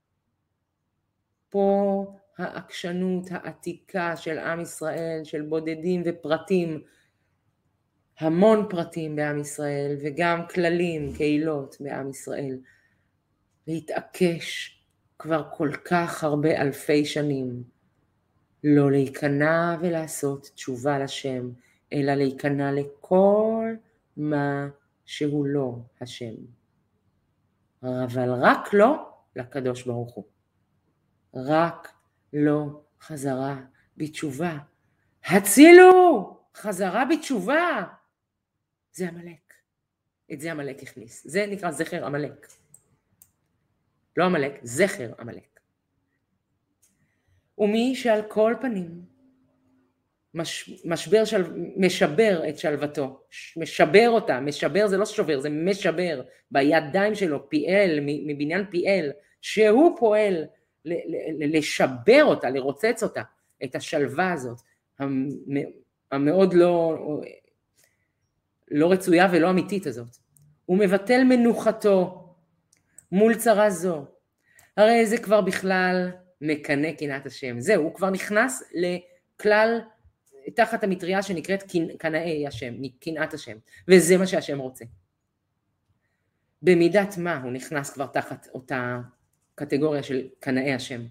Speaker 1: פה העקשנות העתיקה של עם ישראל, של בודדים ופרטים, המון פרטים בעם ישראל וגם כללים, קהילות בעם ישראל, להתעקש כבר כל כך הרבה אלפי שנים, לא להיכנע ולעשות תשובה לשם, אלא להיכנע לכל מה שהוא לא השם. אבל רק לא לקדוש ברוך הוא. רק לא חזרה בתשובה. הצילו! חזרה בתשובה! זה עמלק. את זה עמלק הכניס. זה נקרא זכר עמלק. לא עמלק, זכר עמלק. ומי שעל כל פנים מש, משבר של, משבר את שלוותו, משבר אותה, משבר זה לא שובר, זה משבר בידיים שלו, פיאל, מבניין פיאל, שהוא פועל לשבר אותה, לרוצץ אותה, את השלווה הזאת, המאוד לא, לא רצויה ולא אמיתית הזאת. הוא מבטל מנוחתו מול צרה זו, הרי זה כבר בכלל מקנה קנאת השם. זהו, הוא כבר נכנס לכלל, תחת המטריה שנקראת קנאי השם, קנאת השם, וזה מה שהשם רוצה. במידת מה הוא נכנס כבר תחת אותה קטגוריה של קנאי השם.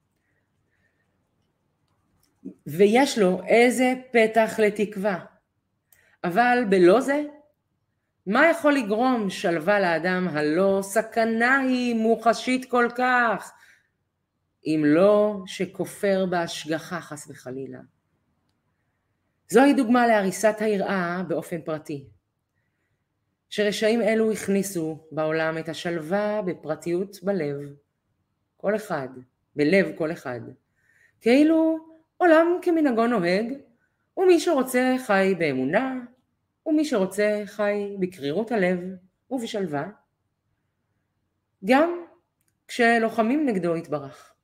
Speaker 1: ויש לו איזה פתח לתקווה, אבל בלא זה, מה יכול לגרום שלווה לאדם הלא סכנה היא מוחשית כל כך, אם לא שכופר בהשגחה חס וחלילה. זוהי דוגמה להריסת היראה באופן פרטי, שרשעים אלו הכניסו בעולם את השלווה בפרטיות בלב, כל אחד, בלב כל אחד, כאילו עולם כמנהגו נוהג, ומי שרוצה חי באמונה, ומי שרוצה חי בקרירות הלב ובשלווה, גם כשלוחמים נגדו יתברך.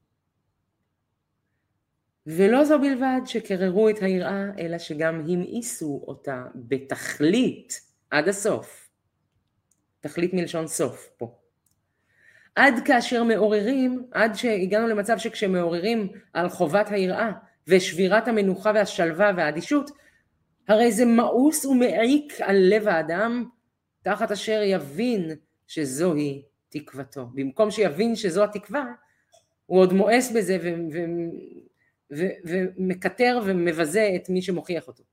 Speaker 1: ולא זו בלבד שקררו את היראה, אלא שגם המאיסו אותה בתכלית עד הסוף. תכלית מלשון סוף פה. עד כאשר מעוררים, עד שהגענו למצב שכשמעוררים על חובת היראה ושבירת המנוחה והשלווה והאדישות, הרי זה מאוס ומעיק על לב האדם, תחת אשר יבין שזוהי תקוותו. במקום שיבין שזו התקווה, הוא עוד מואס בזה ו- ו- ו- ומקטר ומבזה את מי שמוכיח אותו.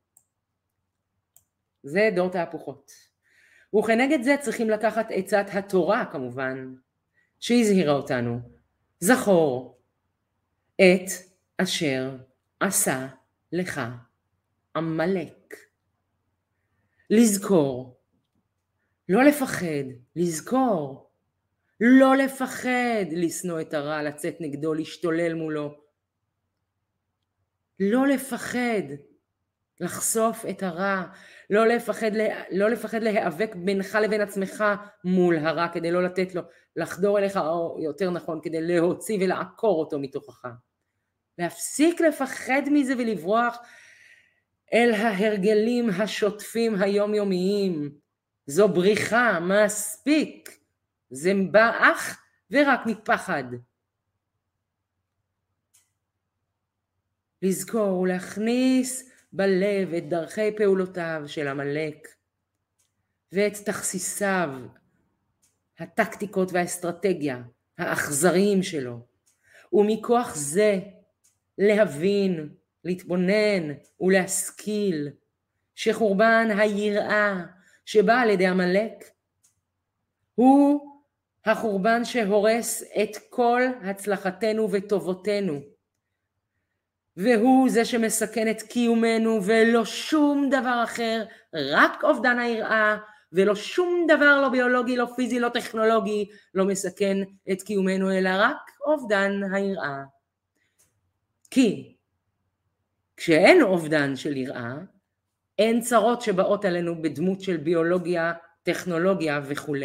Speaker 1: זה דור תהפוכות. וכנגד זה צריכים לקחת עצת התורה כמובן, שהזהירה אותנו. זכור את אשר עשה לך עמלק. לזכור, לא לפחד, לזכור, לא לפחד לשנוא את הרע, לצאת נגדו, להשתולל מולו. לא לפחד לחשוף את הרע, לא לפחד, לא לפחד להיאבק בינך לבין עצמך מול הרע, כדי לא לתת לו, לחדור אליך, או יותר נכון, כדי להוציא ולעקור אותו מתוכך. להפסיק לפחד מזה ולברוח אל ההרגלים השוטפים היומיומיים. זו בריחה, מספיק. זה בא אך ורק מפחד. לזכור ולהכניס בלב את דרכי פעולותיו של עמלק ואת תכסיסיו, הטקטיקות והאסטרטגיה האכזריים שלו, ומכוח זה להבין, להתבונן ולהשכיל שחורבן היראה שבא על ידי עמלק הוא החורבן שהורס את כל הצלחתנו וטובותינו, והוא זה שמסכן את קיומנו, ולא שום דבר אחר, רק אובדן היראה, ולא שום דבר לא ביולוגי, לא פיזי, לא טכנולוגי, לא מסכן את קיומנו, אלא רק אובדן היראה. כי כשאין אובדן של יראה, אין צרות שבאות עלינו בדמות של ביולוגיה, טכנולוגיה וכו'.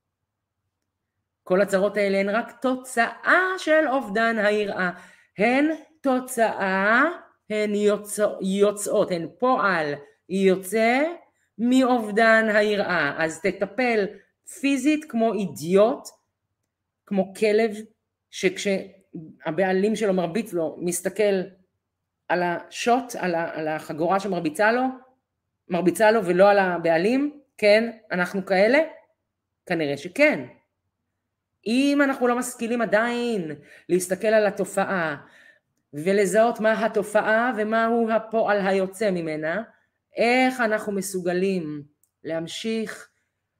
Speaker 1: כל הצרות האלה הן רק תוצאה של אובדן היראה. הן תוצאה, הן יוצא, יוצאות, הן פועל יוצא מאובדן היראה. אז תטפל פיזית כמו אידיוט, כמו כלב, שכשהבעלים שלו מרביץ לו, מסתכל על השוט, על, ה, על החגורה שמרביצה לו, מרביצה לו ולא על הבעלים, כן, אנחנו כאלה? כנראה שכן. אם אנחנו לא משכילים עדיין להסתכל על התופעה, ולזהות מה התופעה ומהו הפועל היוצא ממנה, איך אנחנו מסוגלים להמשיך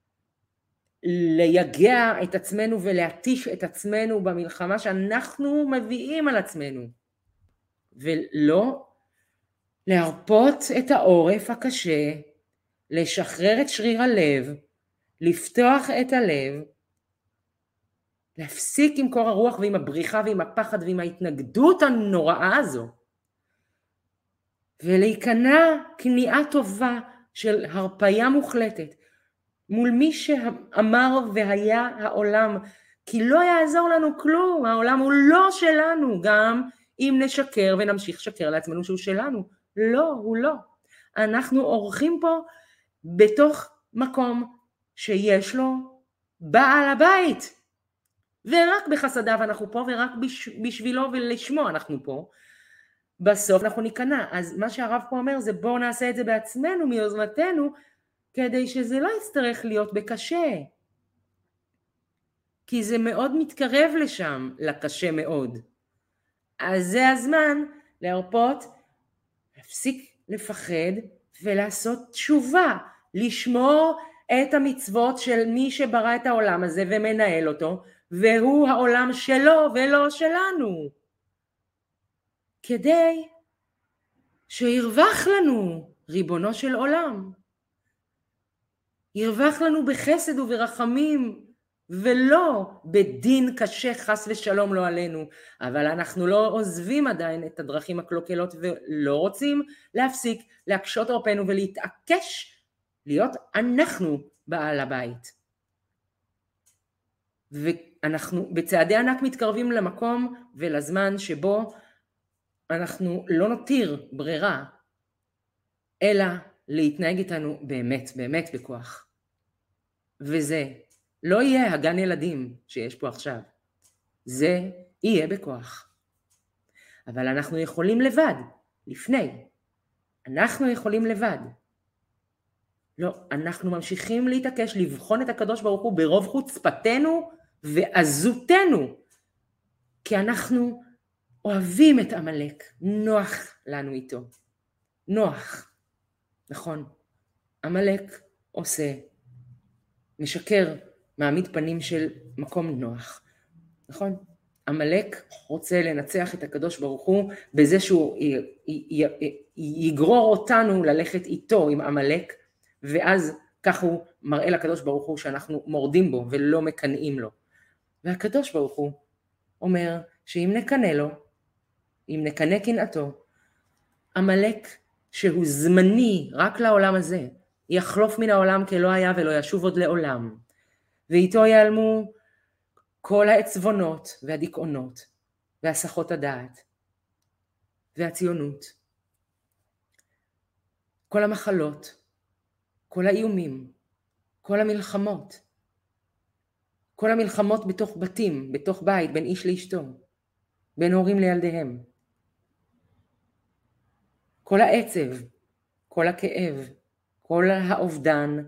Speaker 1: ליגע את עצמנו ולהטיש את עצמנו במלחמה שאנחנו מביאים על עצמנו, ולא להרפות את העורף הקשה, לשחרר את שריר הלב, לפתוח את הלב, להפסיק עם קור הרוח ועם הבריחה ועם הפחד ועם ההתנגדות הנוראה הזו, ולהיכנע כניעה טובה של הרפיה מוחלטת מול מי שאמר והיה העולם, כי לא יעזור לנו כלום, העולם הוא לא שלנו, גם אם נשקר ונמשיך שקר לעצמנו שהוא שלנו, לא, הוא לא. אנחנו עורכים פה בתוך מקום שיש לו בעל הבית, ורק בחסדיו אנחנו פה, ורק בשבילו ולשמו אנחנו פה. בסוף אנחנו ניכנע. אז מה שהרב פה אומר זה בואו נעשה את זה בעצמנו, מיוזמתנו, כדי שזה לא יצטרך להיות בקשה. כי זה מאוד מתקרב לשם, לקשה מאוד. אז זה הזמן להרפות, להפסיק לפחד ולעשות תשובה, לשמור את המצוות של מי שברא את העולם הזה ומנהל אותו, והוא העולם שלו ולא שלנו. כדי שירווח לנו ריבונו של עולם. ירווח לנו בחסד וברחמים, ולא בדין קשה חס ושלום לא עלינו. אבל אנחנו לא עוזבים עדיין את הדרכים הקלוקלות, ולא רוצים להפסיק להקשות עורפנו ולהתעקש להיות אנחנו בעל הבית. ואנחנו בצעדי ענק מתקרבים למקום ולזמן שבו אנחנו לא נותיר ברירה, אלא להתנהג איתנו באמת, באמת בכוח. וזה לא יהיה הגן ילדים שיש פה עכשיו. זה יהיה בכוח. אבל אנחנו יכולים לבד, לפני. אנחנו יכולים לבד. לא, אנחנו ממשיכים להתעקש, לבחון את הקדוש ברוך הוא ברוב חוצפתנו ועזותנו. כי אנחנו אוהבים את עמלק, נוח לנו איתו. נוח. נכון. עמלק עושה, משקר, מעמיד פנים של מקום נוח. נכון? עמלק רוצה לנצח את הקדוש ברוך הוא בזה שהוא י, י, י, יגרור אותנו ללכת איתו עם עמלק, ואז כך הוא מראה לקדוש ברוך הוא שאנחנו מורדים בו ולא מקנאים לו. והקדוש ברוך הוא אומר שאם נקנה לו, אם נקנה קנאתו, עמלק שהוא זמני רק לעולם הזה, יחלוף מן העולם כלא היה ולא ישוב עוד לעולם, ואיתו ייעלמו כל העצבונות והדיכאונות והסחות הדעת והציונות, כל המחלות, כל האיומים, כל המלחמות, כל המלחמות בתוך בתים, בתוך בית, בין איש לאשתו, בין הורים לילדיהם, כל העצב, כל הכאב, כל האובדן,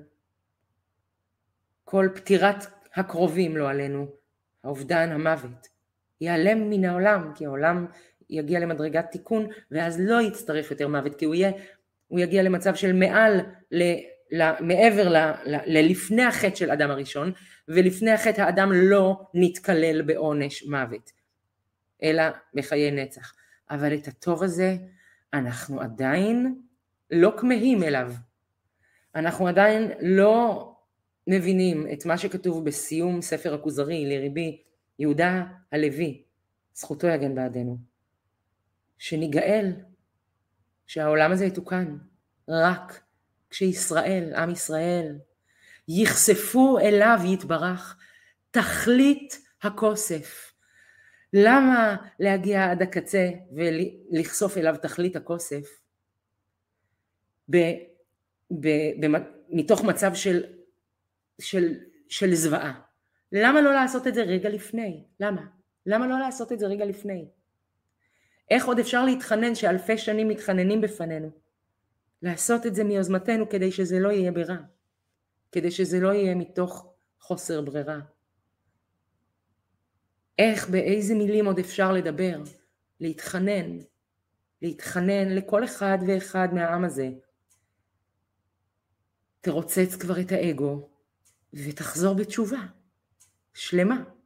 Speaker 1: כל פטירת הקרובים לא עלינו, האובדן, המוות, ייעלם מן העולם, כי העולם יגיע למדרגת תיקון, ואז לא יצטרך יותר מוות, כי הוא יהיה הוא יגיע למצב של מעל, ל, ל, מעבר ל, ל, ללפני החטא של אדם הראשון, ולפני החטא האדם לא נתקלל בעונש מוות, אלא בחיי נצח. אבל את הטוב הזה אנחנו עדיין לא כמהים אליו. אנחנו עדיין לא מבינים את מה שכתוב בסיום ספר הכוזרי לרבי יהודה הלוי, זכותו יגן בעדנו, שניגאל, שהעולם הזה יתוקן רק כשישראל, עם ישראל, יחשפו אליו יתברך תכלית הכוסף. למה להגיע עד הקצה ולחשוף אליו תכלית הכוסף? ב, ב, ב, מתוך מצב של, של, של זוועה. למה לא לעשות את זה רגע לפני? למה? למה לא לעשות את זה רגע לפני? איך עוד אפשר להתחנן שאלפי שנים מתחננים בפנינו? לעשות את זה מיוזמתנו כדי שזה לא יהיה ברע. כדי שזה לא יהיה מתוך חוסר ברירה. איך, באיזה מילים עוד אפשר לדבר? להתחנן. להתחנן לכל אחד ואחד מהעם הזה. תרוצץ כבר את האגו ותחזור בתשובה שלמה.